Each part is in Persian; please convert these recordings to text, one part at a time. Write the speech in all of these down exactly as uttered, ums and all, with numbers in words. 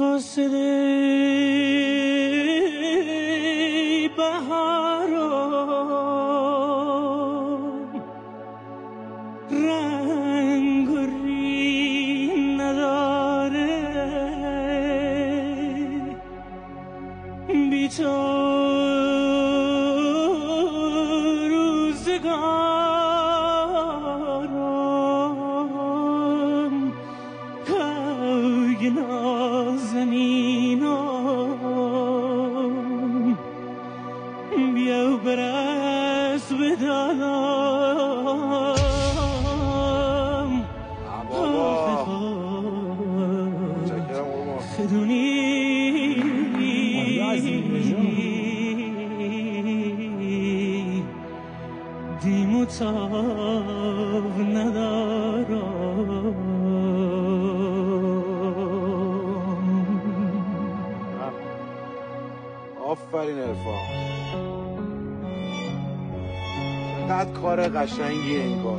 فاصله بهارم رنگ و ری نداره بی تو روزگارم پای نازنینم بیا و برس به دلم خدونی دیم و تاب ندارم. آفرین عرفان، چقدر کار قشنگیه این کار.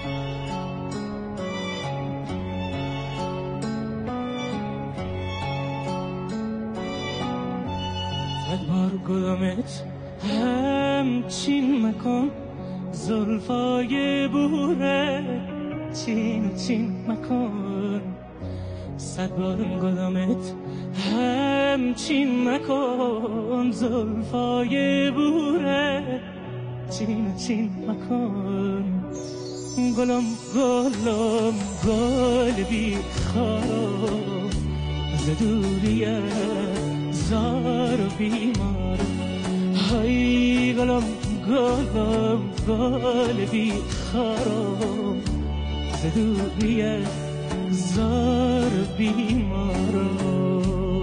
صد بار گلمت همچین مکن زلفای بوره چین چین مکن. صد بار گلمت همچین مکن زلفای بوره چین چین مکن. گلم گلم گل بی خارم ز دوریه زار و بیمار. های گلم گلم گل بی خارم ز دوریه زار و بیمارم.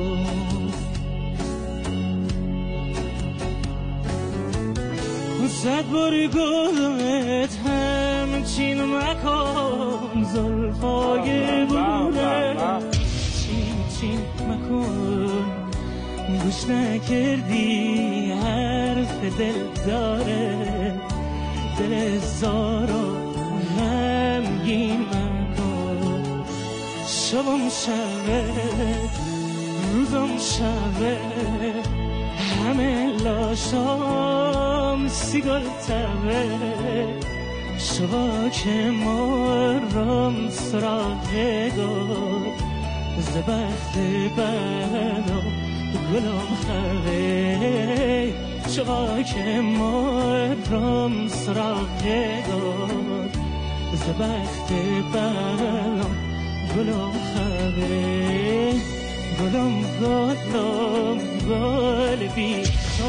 صد بار گلمت همچین مکن زلفای بوره چین چین مکن. گوش نکردی حرف دل داره دل زار و غمگین مکن. شبم شبه روزم شبه همه لاشام سیگار تبه. شبا که مارم سراغ گل ز بخت بدم گلم خبه. شبا که مارم سراغ گل ز بخت بدم گلم خبه. گلم گلم گل بی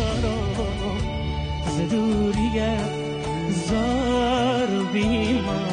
خارم ز دوریه زار و بیمار.